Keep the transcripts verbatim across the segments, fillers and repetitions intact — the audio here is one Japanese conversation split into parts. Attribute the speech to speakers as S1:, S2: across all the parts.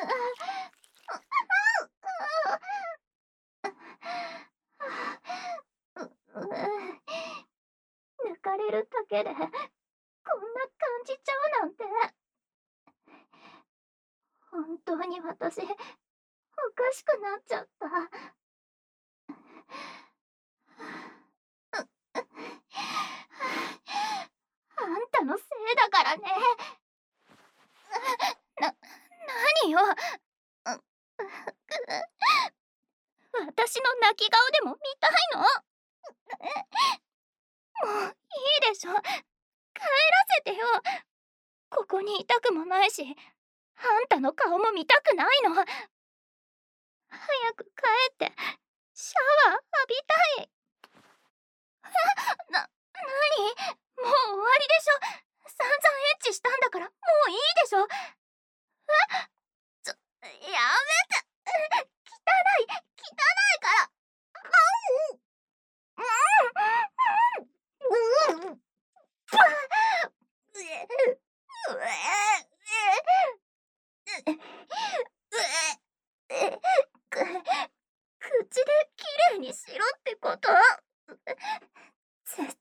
S1: 抜かれるだけでこんな感じちゃうなんて。本当に私おかしくなっちゃった。あんたのせいだからね。な、何よ。私の泣き顔でも見たいの？もういいでしょ。帰らせてよ。ここにいたくもないし、あんたの顔も見たくないの。早く帰ってシャワー浴びたい。な、なに？もう終わりでしょ。散々エッチしたんだからもういいでしょ。え？ちょ、やめて。汚い、汚いから。うんうんうんうん。口できれいにしろってこと？絶対嫌。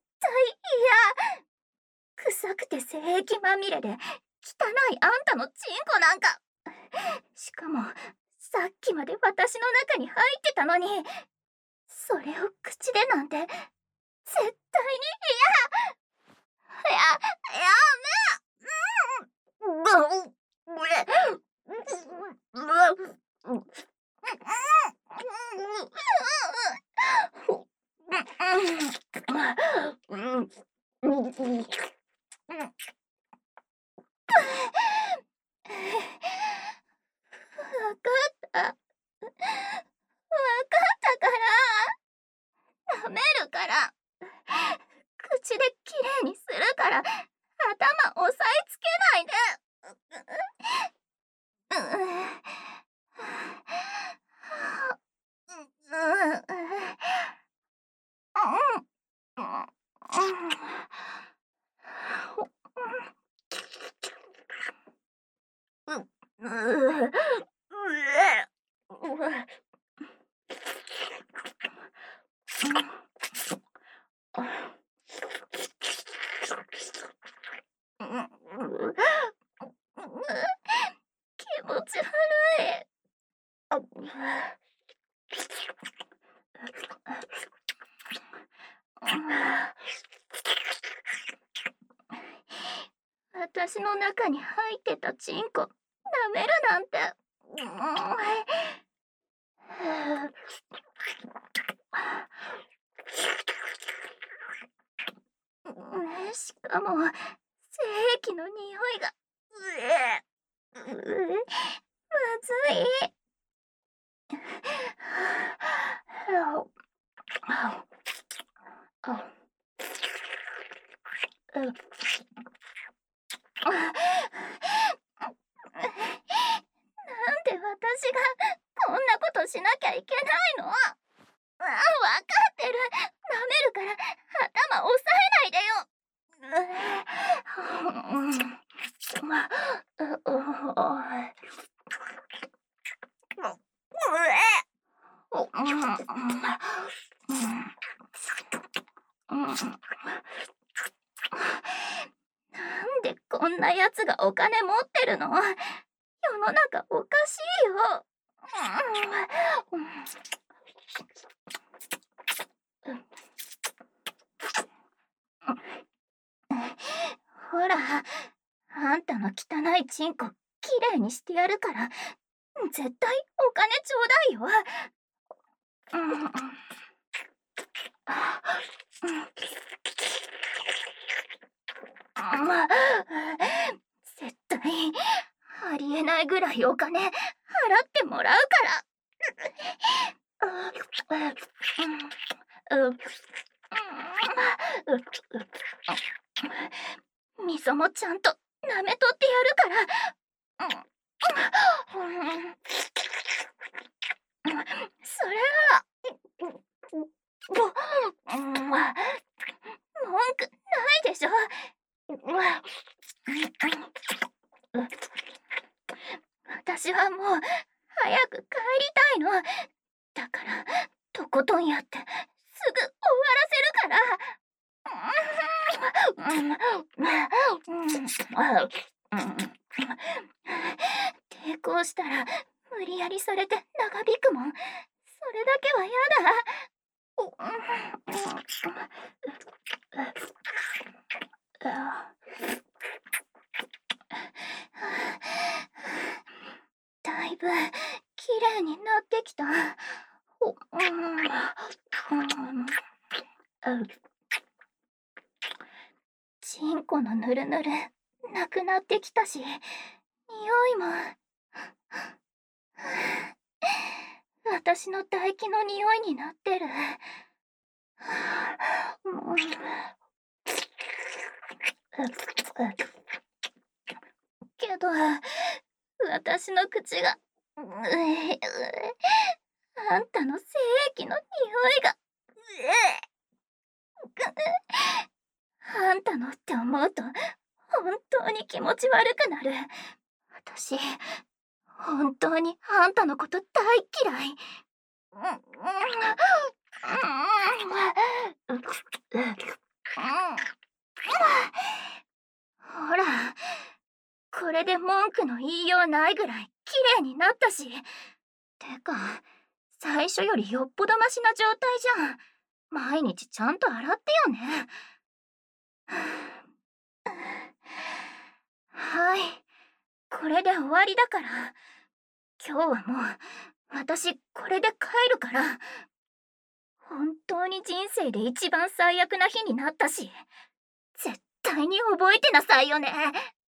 S1: 臭くて性液まみれで汚いあんたのチンコなんか。しかもさっきまで私の中に入ってたのに、それを口でなんて絶対に嫌。や、やめ。うん。わかった。わかったから。舐めるから。口できれいにするから頭押さえつけないで。気持ち悪い。私の中に入ってたチンコ舐めるなんて。しかも精液の匂いがまずい。なんで私がこんなことしなきゃいけないの？あ、わかってる。舐めるから頭押さえないでよ。なんでこんなやつがお金持ってるの？世の中おかしいよ。ほら、あんたの汚いチンコきれいにしてやるから、絶対お金ちょうだいよ。絶対ありえないぐらいお金払ってもらうから。みそもちゃんと舐めとってやるから。それは文句ないでしょ。 私はもう早く帰りたいの。だからとことんやってすぐ終わらせるから。抵抗したら無理やりされて長引くもん。それだけはやだ。だいぶきれいになってきた。チンコのぬるぬるなくなってきたし、匂いも私の唾液の匂いになってる。けど私の口があんたの精液の匂いがあんたのって思うと本当に気持ち悪くなる。私本当にあんたのこと大嫌い。ほら、これで文句の言いようないぐらい綺麗になったし。てか、最初よりよっぽどマシな状態じゃん。毎日ちゃんと洗ってよね。はい、これで終わりだから。今日はもう私これで帰るから。本当に人生で一番最悪な日になったし、絶対に覚えてなさいよね。